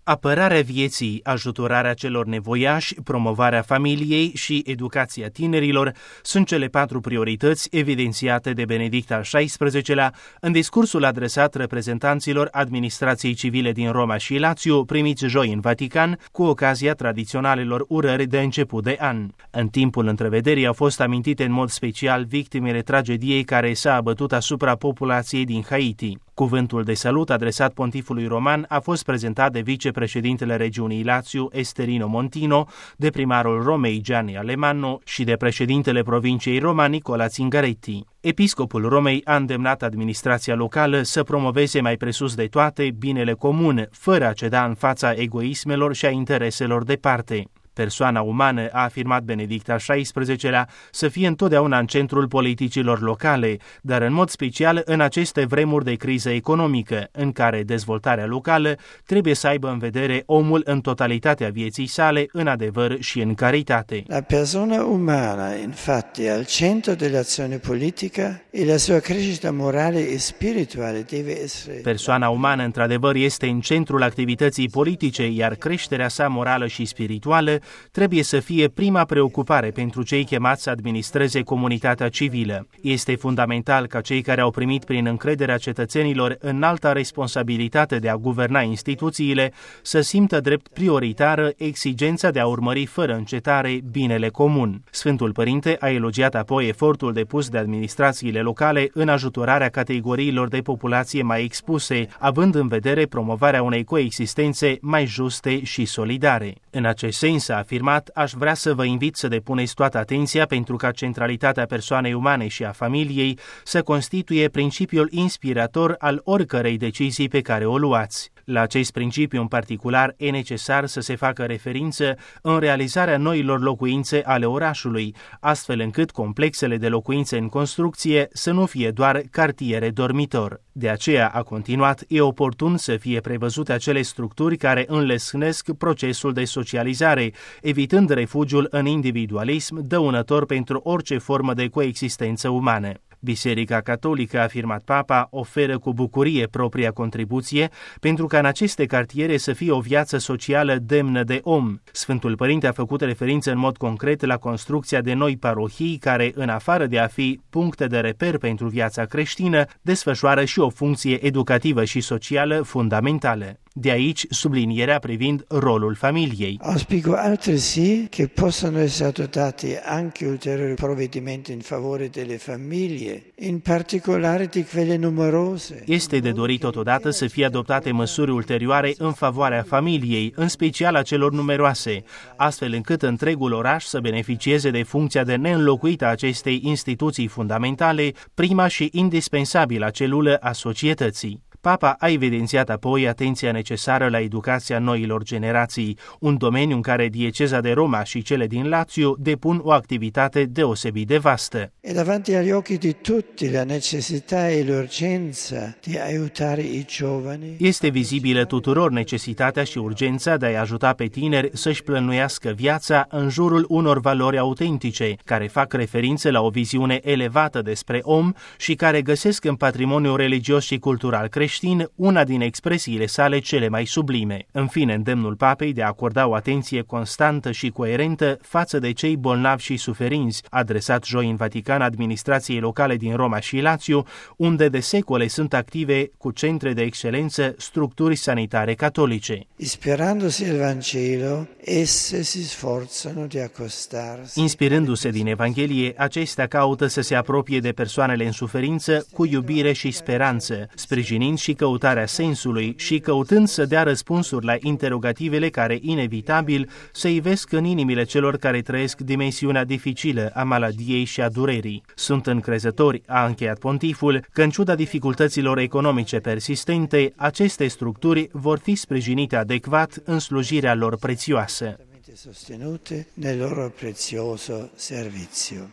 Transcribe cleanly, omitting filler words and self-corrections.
Apărarea vieții, ajutorarea celor nevoiași, promovarea familiei și educația tinerilor sunt cele 4 priorități evidențiate de Benedict al XVI-lea în discursul adresat reprezentanților administrației civile din Roma și Lazio, primiți joi în Vatican, cu ocazia tradiționalelor urări de început de an. În timpul întrevederii au fost amintite în mod special victimele tragediei care s-a abătut asupra populației din Haiti. Cuvântul de salut adresat pontifului roman a fost prezentat de vicepreședintele regiunii Lazio, Esterino Montino, de primarul Romei, Gianni Alemanno, și de președintele provinciei Roma, Nicola Zingaretti. Episcopul Romei a îndemnat administrația locală să promoveze mai presus de toate binele comun, fără a ceda în fața egoismelor și a intereselor de parte. Persoana umană, a afirmat Benedict al XVI-lea, să fie întotdeauna în centrul politicilor locale, dar în mod special în aceste vremuri de criză economică, în care dezvoltarea locală trebuie să aibă în vedere omul în totalitatea vieții sale, în adevăr și în caritate. La persona umana, infatti, al centro dell'azione politica e la sua crescita morale e spirituale deve essere. Persoana umană, într-adevăr, este în centrul activității politice, iar creșterea sa morală și spirituală trebuie să fie prima preocupare pentru cei chemați să administreze comunitatea civilă. Este fundamental ca cei care au primit prin încrederea cetățenilor înalta responsabilitate de a guverna instituțiile să simtă drept prioritară exigența de a urmări fără încetare binele comun. Sfântul Părinte a elogiat apoi efortul depus de administrațiile locale în ajutorarea categoriilor de populație mai expuse, având în vedere promovarea unei coexistențe mai juste și solidare. În acest sens, a afirmat, aș vrea să vă invit să depuneți toată atenția pentru ca centralitatea persoanei umane și a familiei să constituie principiul inspirator al oricărei decizii pe care o luați. La acest principiu în particular e necesar să se facă referință în realizarea noilor locuințe ale orașului, astfel încât complexele de locuințe în construcție să nu fie doar cartiere dormitor. De aceea, a continuat, e oportun să fie prevăzute acele structuri care înlesnesc procesul de socializare, evitând refugiul în individualism dăunător pentru orice formă de coexistență umană. Biserica Catolică, a afirmat Papa, oferă cu bucurie propria contribuție pentru ca în aceste cartiere să fie o viață socială demnă de om. Sfântul Părinte a făcut referință în mod concret la construcția de noi parohii care, în afară de a fi puncte de reper pentru viața creștină, desfășoară și o funcție educativă și socială fundamentală. De aici sublinierea privind rolul familiei. Auspico altresì che possano essere adottati anche ulteriori provvedimenti in favore delle famiglie, in particolare di quelle numerose. Este de dorit totodată să fie adoptate măsuri ulterioare în favoarea familiei, în special a celor numeroase, astfel încât întregul oraș să beneficieze de funcția de neînlocuită a acestei instituții fundamentale, prima și indispensabilă celulă a societății. Papa a evidențiat apoi atenția necesară la educația noilor generații, un domeniu în care dieceza de Roma și cele din Lazio depun o activitate deosebit de vastă. E davanti agli occhi di tutti la necessità e l'urgenza di aiutare i giovani. Este vizibilă tuturor necesitatea și urgența de a-i ajuta pe tineri să-și plănuiască viața în jurul unor valori autentice, care fac referință la o viziune elevată despre om și care găsesc în patrimoniul religios și cultural creștin una din expresiile sale cele mai sublime. În fine, îndemnul Papei de a acorda o atenție constantă și coerentă față de cei bolnavi și suferinți, adresat joi în Vatican administrației locale din Roma și Lazio, unde de secole sunt active cu centre de excelență structuri sanitare catolice. Ispirandosi al Vangelo, esse si sforzano di accostarsi. Inspirându-se din Evanghelie, acestea caută să se apropie de persoanele în suferință cu iubire și speranță, sprijinind și căutarea sensului și căutând să dea răspunsuri la interogativele care, inevitabil, se ivesc în inimile celor care trăiesc dimensiunea dificilă a maladiei și a durerii. Sunt încrezători, a încheiat pontiful, că în ciuda dificultăților economice persistente, aceste structuri vor fi sprijinite adecvat în slujirea lor prețioasă. Sostenute nel loro prezioso servizio.